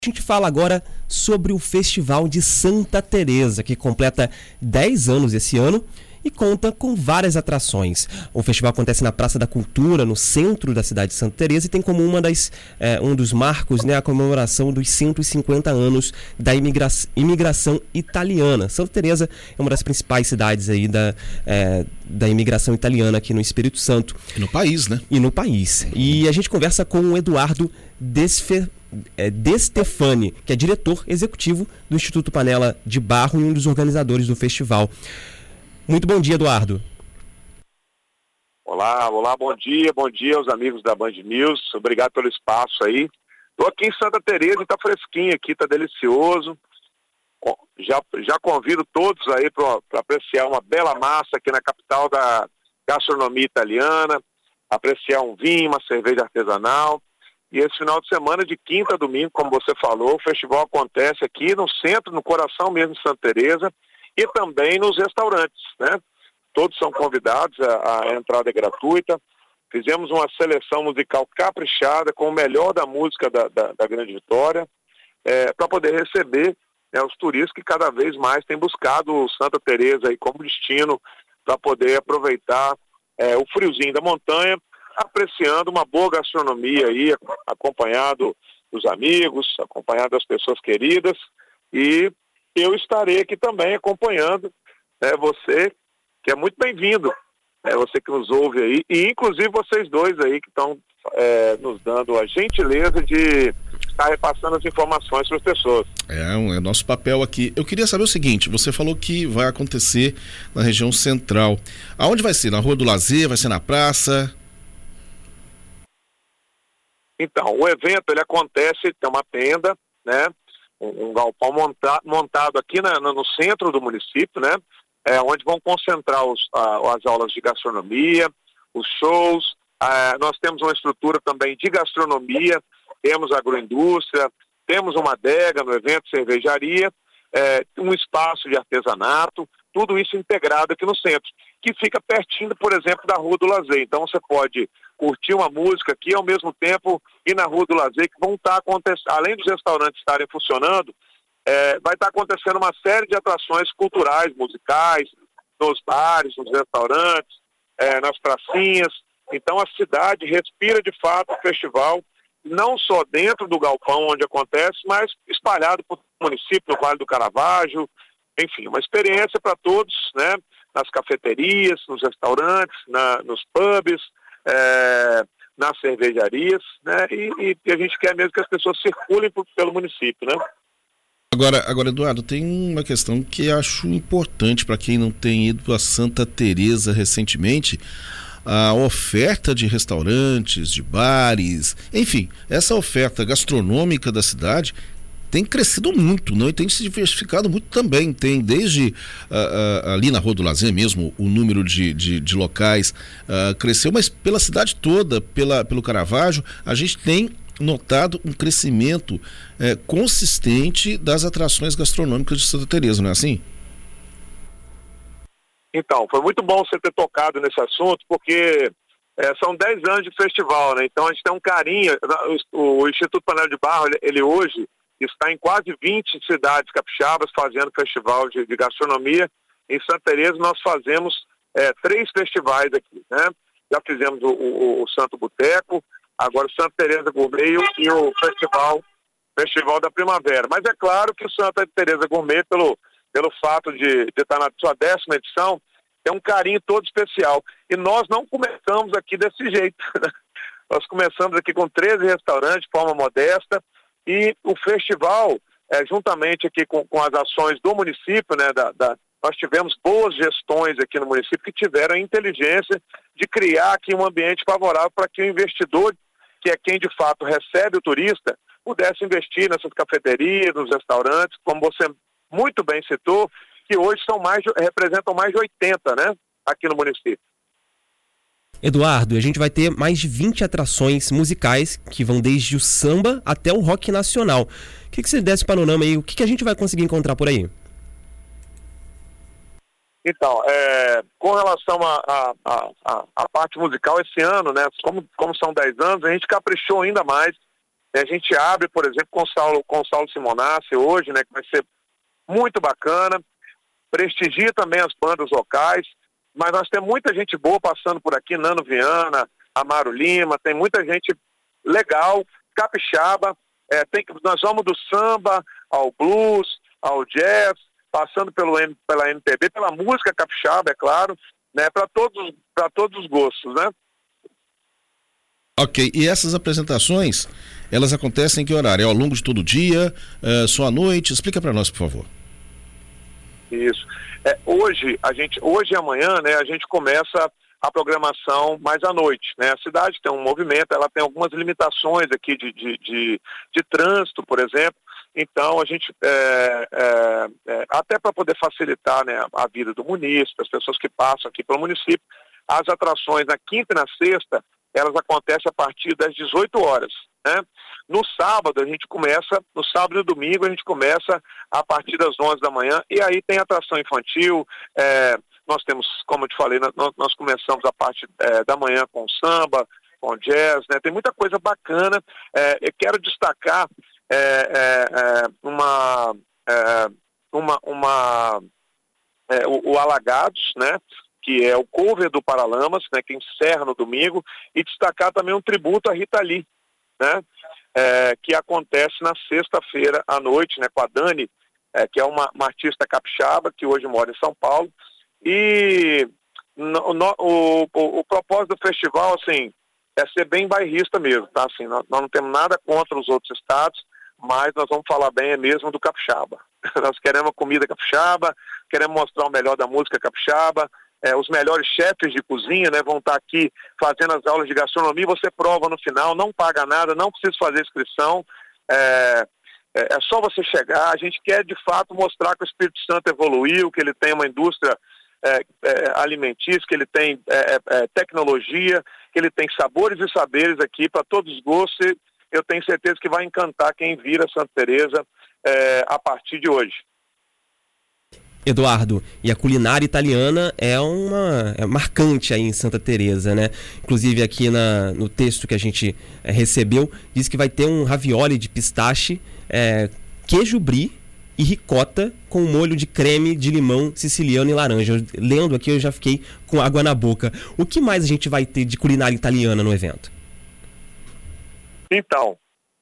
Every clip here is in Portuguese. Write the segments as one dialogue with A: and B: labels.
A: A gente fala agora sobre o Festival de Santa Teresa, que completa 10 anos esse ano e conta com várias atrações. O festival acontece na Praça da Cultura, no centro da cidade de Santa Teresa, e tem como um dos marcos, a comemoração dos 150 anos da imigração italiana. Santa Teresa é uma das principais cidades aí da imigração italiana aqui no Espírito Santo.
B: E no país, né?
A: E no país. E a gente conversa com o Eduardo De Stefani, que é diretor executivo do Instituto Panela de Barro e um dos organizadores do festival. Muito bom dia, Eduardo.
C: Olá, bom dia aos amigos da Band News, obrigado pelo espaço aí. Estou aqui em Santa Teresa e está fresquinho aqui, está delicioso. Já convido todos aí para apreciar uma bela massa aqui na capital da gastronomia italiana, apreciar um vinho, uma cerveja artesanal. E esse final de semana, de quinta a domingo, como você falou, o festival acontece aqui no centro, no coração mesmo de Santa Teresa, e também nos restaurantes, né? Todos são convidados, a entrada é gratuita. Fizemos uma seleção musical caprichada com o melhor da música da Grande Vitória, para poder receber os turistas que cada vez mais têm buscado Santa Teresa aí como destino, para poder aproveitar o friozinho da montanha, apreciando uma boa gastronomia aí, acompanhado dos amigos, acompanhado das pessoas queridas, e eu estarei aqui também acompanhando você, que é muito bem-vindo, você que nos ouve aí, e inclusive vocês dois aí que estão nos dando a gentileza de estar repassando as informações para as pessoas.
B: É nosso papel aqui. Eu queria saber o seguinte, você falou que vai acontecer na região central. Aonde vai ser? Na Rua do Lazer? Vai ser na praça?
C: Então, o evento ele acontece, tem uma tenda, né? Um galpão montado aqui no centro do município, né? Onde vão concentrar as aulas de gastronomia, os shows. Nós temos uma estrutura também de gastronomia, temos agroindústria, temos uma adega no evento, cervejaria, um espaço de artesanato, tudo isso integrado aqui no centro, que fica pertinho, por exemplo, da Rua do Lazer. Então você pode curtir uma música aqui, ao mesmo tempo ir na Rua do Lazer, que vão estar acontecendo, além dos restaurantes estarem funcionando, vai estar acontecendo uma série de atrações culturais, musicais, nos bares, nos restaurantes, nas pracinhas. Então a cidade respira de fato o festival, não só dentro do galpão onde acontece, mas espalhado por município, no Vale do Caravaggio, enfim, uma experiência para todos, né? Nas cafeterias, nos restaurantes, nos pubs, nas cervejarias, né? E a gente quer mesmo que as pessoas circulem pelo município, né?
B: Agora, Eduardo, tem uma questão que acho importante para quem não tem ido a Santa Teresa recentemente. A oferta de restaurantes, de bares, enfim, essa oferta gastronômica da cidade tem crescido muito, não? E tem se diversificado muito também. Tem desde ali na Rua do Lazer mesmo, o número de locais cresceu, mas pela cidade toda, pelo Caravaggio, a gente tem notado um crescimento consistente das atrações gastronômicas de Santa Teresa, não é assim?
C: Então, foi muito bom você ter tocado nesse assunto, porque são 10 anos de festival, né? Então a gente tem um carinho. O Instituto Panela de Barro, ele hoje está em quase 20 cidades capixabas fazendo festival de gastronomia. Em Santa Teresa nós fazemos 3 festivais aqui, né? Já fizemos o Santo Boteco, agora o Santa Teresa Gourmet e o Festival da Primavera. Mas é claro que o Santa Teresa Gourmet, pelo fato de estar na sua 10ª edição, é um carinho todo especial. E nós não começamos aqui desse jeito, né? Nós começamos aqui com 13 restaurantes de forma modesta, e o festival, juntamente aqui com as ações do município, né, nós tivemos boas gestões aqui no município que tiveram a inteligência de criar aqui um ambiente favorável para que o investidor, que é quem de fato recebe o turista, pudesse investir nessas cafeterias, nos restaurantes, como você muito bem citou, que hoje representam mais de 80, né, aqui no município.
A: Eduardo, a gente vai ter mais de 20 atrações musicais que vão desde o samba até o rock nacional. O que você desse panorama aí? O que a gente vai conseguir encontrar por aí?
C: Então, com relação à parte musical esse ano, né, como são 10 anos, a gente caprichou ainda mais A gente abre, por exemplo, com o Saulo Simonassi hoje, né, que vai ser muito bacana, prestigia também as bandas locais, mas nós temos muita gente boa passando por aqui, Nano Viana, Amaro Lima, tem muita gente legal, capixaba, nós vamos do samba ao blues, ao jazz, passando pela MPB, pela música capixaba, é claro, né, para todos os gostos, né?
B: Ok, e essas apresentações, elas acontecem em que horário? É ao longo de todo o dia, só à noite? Explica para nós, por favor.
C: Isso. Hoje e amanhã, né, a gente começa a programação mais à noite, né? A cidade tem um movimento, ela tem algumas limitações aqui de trânsito, por exemplo. Então, a gente, até para poder facilitar, né, a vida do munícipe, as pessoas que passam aqui pelo município, as atrações na quinta e na sexta, elas acontecem a partir das 18 horas. Né? No sábado e domingo a gente começa a partir das 11 da manhã, e aí tem atração infantil, nós temos, como eu te falei, nós começamos a parte da manhã com samba, com jazz, né? Tem muita coisa bacana. Eu quero destacar o Alagados, né? Que é o cover do Paralamas, né? Que encerra no domingo, e destacar também um tributo a Rita Lee, né? Que acontece na sexta-feira à noite, né? Com a Dani, que é uma artista capixaba que hoje mora em São Paulo. E o propósito do festival, assim, é ser bem bairrista mesmo, tá? Assim, nós não temos nada contra os outros estados, mas nós vamos falar bem mesmo do capixaba. Nós queremos a comida capixaba, queremos mostrar o melhor da música capixaba, os melhores chefes de cozinha, né, vão estar aqui fazendo as aulas de gastronomia, você prova no final, não paga nada, não precisa fazer inscrição, é só você chegar. A gente quer de fato mostrar que o Espírito Santo evoluiu, que ele tem uma indústria alimentícia, que ele tem tecnologia, que ele tem sabores e saberes aqui para todos os gostos. E eu tenho certeza que vai encantar quem vira Santa Teresa a partir de hoje.
A: Eduardo, e a culinária italiana é marcante aí em Santa Teresa, né? Inclusive aqui no texto que a gente recebeu, diz que vai ter um ravioli de pistache, queijo brie e ricota com molho de creme de limão siciliano e laranja. Lendo aqui eu já fiquei com água na boca. O que mais a gente vai ter de culinária italiana no evento?
C: Então,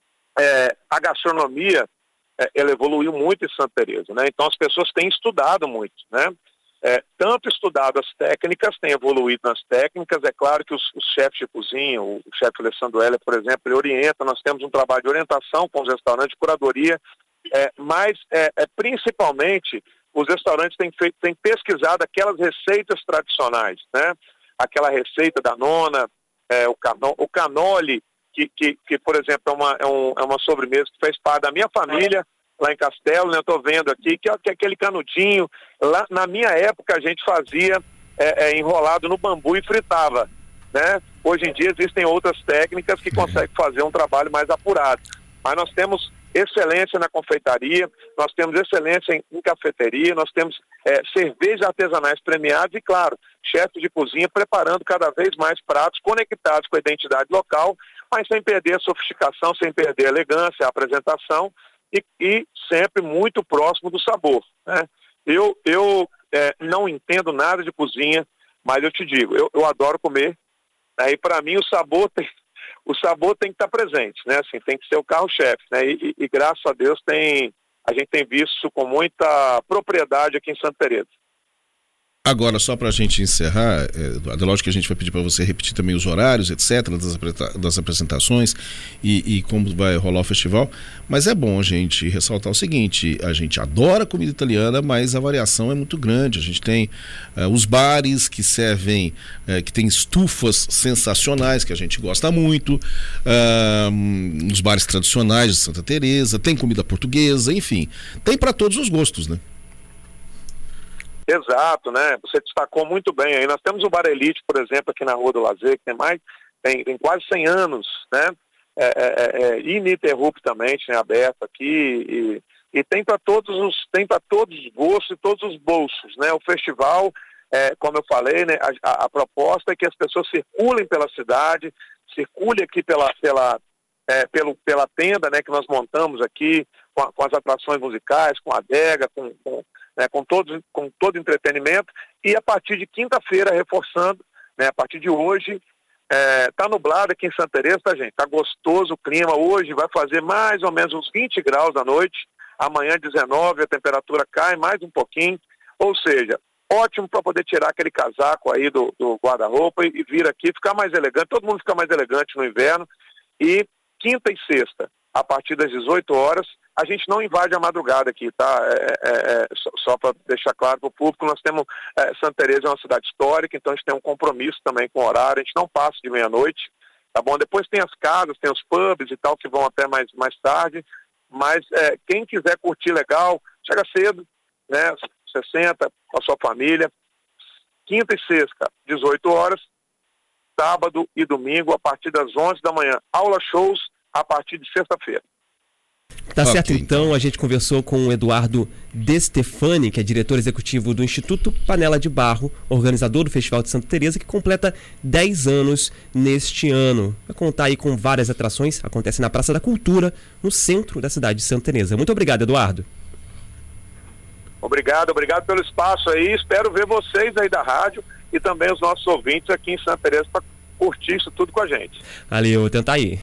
C: a gastronomia ela evoluiu muito em Santa Teresa, né? Então as pessoas têm estudado muito, né? Tanto estudado as técnicas, têm evoluído nas técnicas. É claro que os chefes de cozinha, o chefe Alessandro Heller, por exemplo, ele orienta. Nós temos um trabalho de orientação com os restaurantes, de curadoria, mas principalmente os restaurantes têm pesquisado aquelas receitas tradicionais, né? Aquela receita da nona, o cannoli, que por exemplo, é uma sobremesa que fez parte da minha família, lá em Castelo, né? Eu estou vendo aqui, que é aquele canudinho. Lá, na minha época, a gente fazia enrolado no bambu e fritava, né? Hoje em dia existem outras técnicas que conseguem fazer um trabalho mais apurado. Mas nós temos excelência na confeitaria, nós temos excelência em cafeteria, nós temos cervejas artesanais premiadas e, claro, chefes de cozinha preparando cada vez mais pratos conectados com a identidade local, mas sem perder a sofisticação, sem perder a elegância, a apresentação e sempre muito próximo do sabor, né? Eu não entendo nada de cozinha, mas eu te digo, eu adoro comer, né? E para mim o sabor tem que estar presente, né? Assim, tem que ser o carro-chefe, né? E graças a Deus a gente tem visto isso com muita propriedade aqui em Santa Teresa.
B: Agora, só para a gente encerrar, lógico que a gente vai pedir para você repetir também os horários, etc., das apresentações e como vai rolar o festival, mas é bom a gente ressaltar o seguinte: a gente adora comida italiana, mas a variação é muito grande. A gente tem os bares que servem, que tem estufas sensacionais, que a gente gosta muito, os bares tradicionais de Santa Teresa, tem comida portuguesa, enfim, tem para todos os gostos, né?
C: Exato, né? Você destacou muito bem aí. Nós temos o Bar Elite, por exemplo, aqui na Rua do Lazer, que tem quase 100 anos, né? Ininterruptamente, né? Aberto aqui e tem para todos os gostos e todos os bolsos, né? O festival, como eu falei, né? A proposta é que as pessoas circulem pela cidade, circulem aqui pela pela tenda, né, que nós montamos aqui, com as atrações musicais, com a adega, com todo entretenimento, e a partir de quinta-feira, reforçando, né, a partir de hoje, tá nublado aqui em Santa Teresa, tá, gente? Tá gostoso o clima, hoje vai fazer mais ou menos uns 20 graus à noite, amanhã 19, a temperatura cai mais um pouquinho, ou seja, ótimo para poder tirar aquele casaco aí do guarda-roupa e vir aqui, ficar mais elegante, todo mundo fica mais elegante no inverno. E quinta e sexta, a partir das 18 horas, a gente não invade a madrugada aqui, tá? Só para deixar claro para o público, nós temos, Santa Teresa é uma cidade histórica, então a gente tem um compromisso também com o horário, a gente não passa de meia-noite, tá bom? Depois tem as casas, tem os pubs e tal, que vão até mais tarde, mas quem quiser curtir legal, chega cedo, né? 60 com a sua família, quinta e sexta, 18 horas, sábado e domingo, a partir das 11 da manhã. Aula shows a partir de sexta-feira.
A: Tá certo, então a gente conversou com o Eduardo De Stefani, que é diretor executivo do Instituto Panela de Barro, organizador do Festival de Santa Teresa, que completa 10 anos neste ano. Vai contar aí com várias atrações, acontece na Praça da Cultura, no centro da cidade de Santa Teresa. Muito obrigado, Eduardo.
C: Obrigado pelo espaço aí, espero ver vocês aí da rádio e também os nossos ouvintes aqui em Santa Teresa para curtir isso tudo com a gente.
A: Valeu, tentar aí.